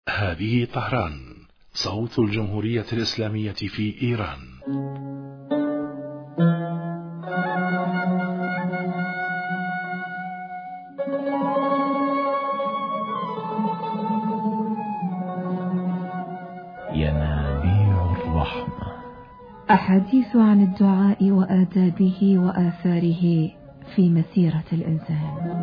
هذه طهران، صوت الجمهورية الإسلامية في إيران. ينابيع الرحمة، أحاديث عن الدعاء وآدابه وآثاره في مسيرة الإنسان.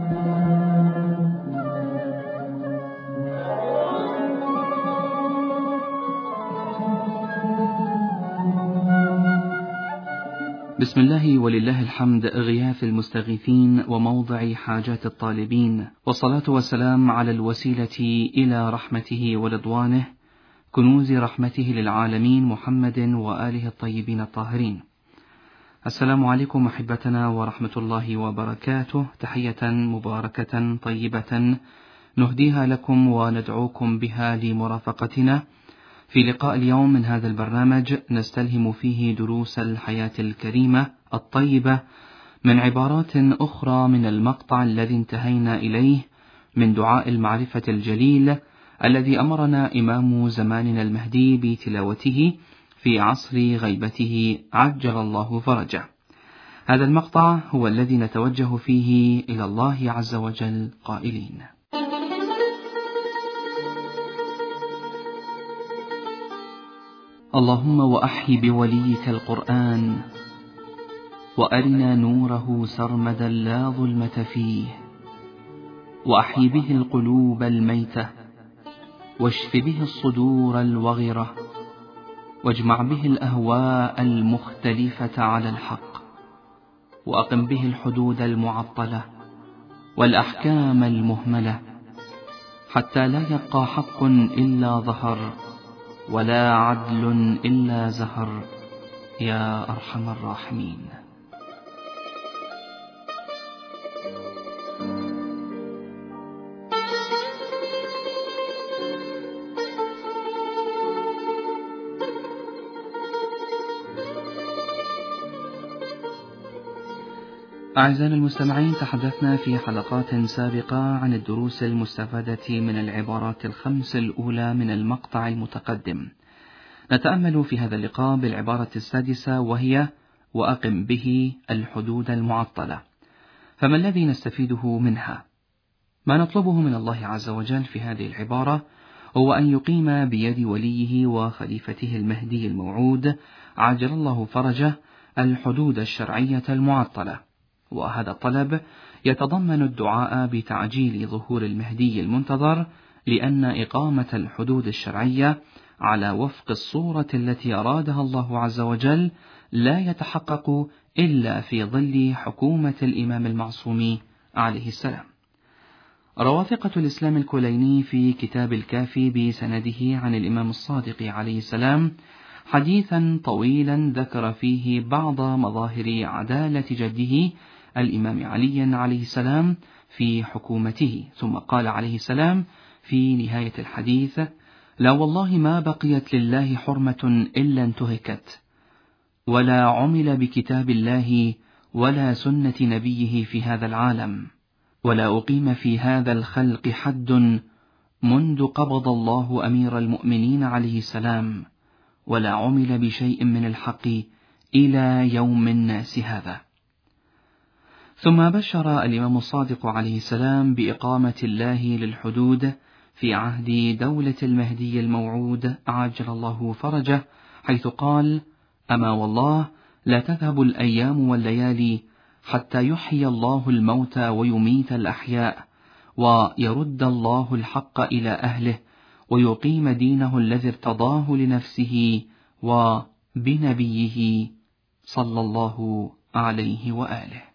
بسم الله ولله الحمد، غياث المستغيثين وموضع حاجات الطالبين، والصلاة والسلام على الوسيلة إلى رحمته ورضوانه، كنوز رحمته للعالمين، محمد وآله الطيبين الطاهرين. السلام عليكم أحبتنا ورحمة الله وبركاته، تحية مباركة طيبة نهديها لكم وندعوكم بها لمرافقتنا في لقاء اليوم من هذا البرنامج، نستلهم فيه دروس الحياة الكريمة الطيبة من عبارات أخرى من المقطع الذي انتهينا إليه من دعاء المعرفة الجليل الذي أمرنا إمام زماننا المهدي بتلاوته في عصر غيبته عجل الله فرجه. هذا المقطع هو الذي نتوجه فيه إلى الله عز وجل قائلين: اللهم وأحي بوليك القرآن، وأرنا نوره سرمدا لا ظلمة فيه، وأحي به القلوب الميتة، واشف به الصدور الوغرة، واجمع به الأهواء المختلفة على الحق، وأقم به الحدود المعطلة والأحكام المهملة، حتى لا يبقى حق إلا ظهر، ولا عدل إلا زهر، يا أرحم الراحمين. أعزائنا المستمعين، تحدثنا في حلقات سابقة عن الدروس المستفادة من العبارات الخمس الأولى من المقطع المتقدم. نتأمل في هذا اللقاء بالعبارة السادسة، وهي وأقم به الحدود المعطلة. فما الذي نستفيده منها؟ ما نطلبه من الله عز وجل في هذه العبارة هو أن يقيم بيد وليه وخليفته المهدي الموعود عجل الله فرجه الحدود الشرعية المعطلة، وهذا الطلب يتضمن الدعاء بتعجيل ظهور المهدي المنتظر، لأن إقامة الحدود الشرعية على وفق الصورة التي أرادها الله عز وجل لا يتحقق إلا في ظل حكومة الإمام المعصوم عليه السلام. روى ثقة الإسلام الكليني في كتاب الكافي بسنده عن الإمام الصادق عليه السلام حديثا طويلا ذكر فيه بعض مظاهر عدالة جده الإمام علي عليه السلام في حكومته، ثم قال عليه السلام في نهاية الحديث: لا والله ما بقيت لله حرمة إلا انتهكت، ولا عمل بكتاب الله ولا سنة نبيه في هذا العالم، ولا أقيم في هذا الخلق حد منذ قبض الله أمير المؤمنين عليه السلام، ولا عمل بشيء من الحق إلى يوم الناس هذا. ثم بشر الإمام الصادق عليه السلام بإقامة الله للحدود في عهد دولة المهدي الموعود عجل الله فرجه، حيث قال: أما والله لا تذهب الأيام والليالي حتى يحيي الله الموتى ويميت الأحياء، ويرد الله الحق إلى أهله، ويقيم دينه الذي ارتضاه لنفسه وبنبيه صلى الله عليه وآله.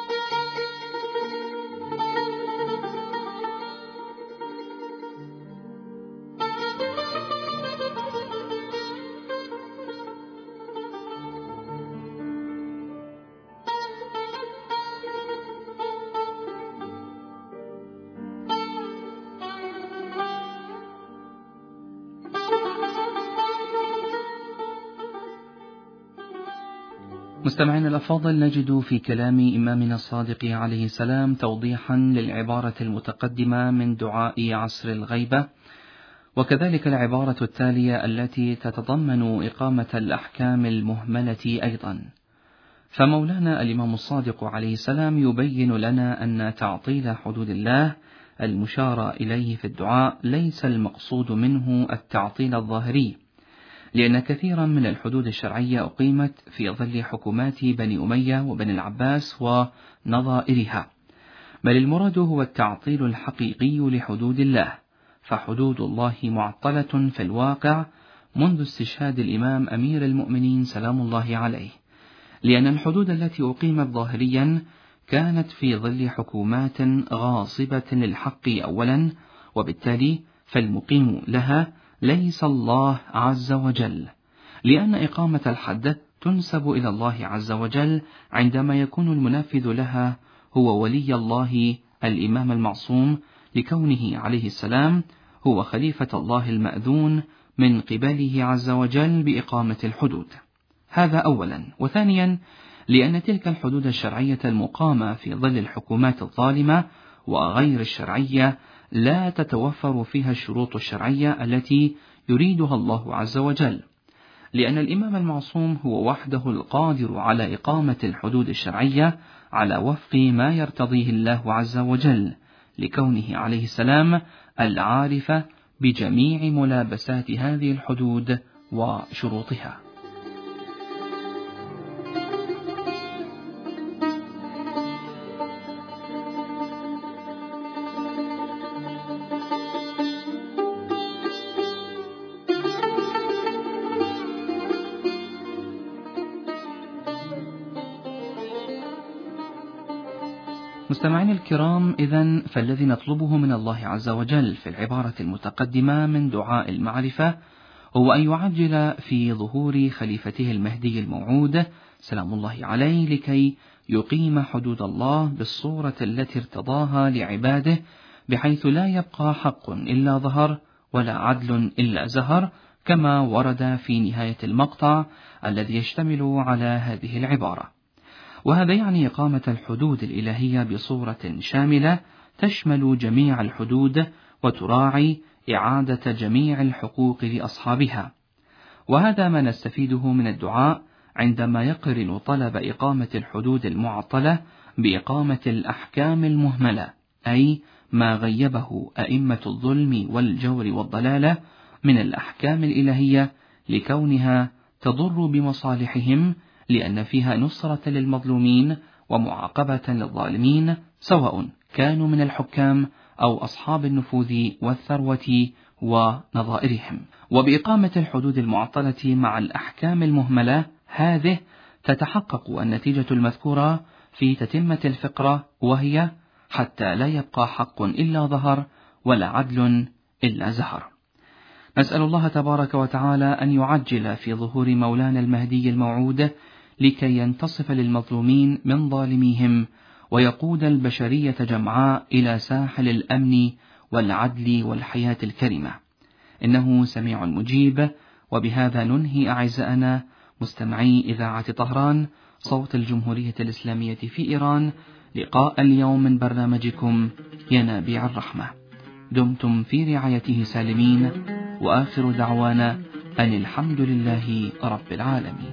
مستمعينا الأفاضل، نجد في كلام إمامنا الصادق عليه السلام توضيحا للعبارة المتقدمة من دعاء عصر الغيبة، وكذلك العبارة التالية التي تتضمن إقامة الأحكام المهملة أيضا. فمولانا الإمام الصادق عليه السلام يبين لنا أن تعطيل حدود الله المشار إليه في الدعاء ليس المقصود منه التعطيل الظاهري، لأن كثيرا من الحدود الشرعية أقيمت في ظل حكومات بني أمية وبني العباس ونظائرها، بل المراد هو التعطيل الحقيقي لحدود الله، فحدود الله معطلة في الواقع منذ استشهاد الإمام أمير المؤمنين سلام الله عليه، لأن الحدود التي أقيمت ظاهريا كانت في ظل حكومات غاصبة للحق أولا، وبالتالي فالمقيم لها ليس الله عز وجل، لأن إقامة الحد تنسب إلى الله عز وجل عندما يكون المنفذ لها هو ولي الله الإمام المعصوم، لكونه عليه السلام هو خليفة الله المأذون من قبله عز وجل بإقامة الحدود. هذا أولا. وثانيا، لأن تلك الحدود الشرعية المقامة في ظل الحكومات الظالمة وغير الشرعية لا تتوفر فيها الشروط الشرعية التي يريدها الله عز وجل، لأن الإمام المعصوم هو وحده القادر على إقامة الحدود الشرعية على وفق ما يرتضيه الله عز وجل، لكونه عليه السلام العارف بجميع ملابسات هذه الحدود وشروطها. مستمعين الكرام، إذن فالذي نطلبه من الله عز وجل في العبارة المتقدمة من دعاء المعرفة هو أن يعجل في ظهور خليفته المهدي الموعود سلام الله عليه، لكي يقيم حدود الله بالصورة التي ارتضاها لعباده، بحيث لا يبقى حق إلا ظهر ولا عدل إلا زهر، كما ورد في نهاية المقطع الذي يشتمل على هذه العبارة. وهذا يعني إقامة الحدود الإلهية بصورة شاملة تشمل جميع الحدود وتراعي إعادة جميع الحقوق لأصحابها. وهذا ما نستفيده من الدعاء عندما يقرن طلب إقامة الحدود المعطلة بإقامة الأحكام المهملة، أي ما غيبه أئمة الظلم والجور والضلالة من الأحكام الإلهية، لكونها تضر بمصالحهم، لأن فيها نصرة للمظلومين ومعاقبة للظالمين، سواء كانوا من الحكام أو أصحاب النفوذ والثروة ونظائرهم. وبإقامة الحدود المعطلة مع الأحكام المهملة هذه تتحقق النتيجة المذكورة في تتمة الفقرة، وهي حتى لا يبقى حق إلا ظهر ولا عدل إلا زهر. نسأل الله تبارك وتعالى أن يعجل في ظهور مولانا المهدي الموعود، لكي ينتصف للمظلومين من ظالميهم، ويقود البشرية جمعاء إلى ساحل الأمن والعدل والحياة الكريمة، إنه سميع مجيب. وبهذا ننهي أعزائنا مستمعي إذاعة طهران صوت الجمهورية الإسلامية في إيران لقاء اليوم من برنامجكم ينابيع الرحمة. دمتم في رعايته سالمين، وآخر دعوانا أن الحمد لله رب العالمين.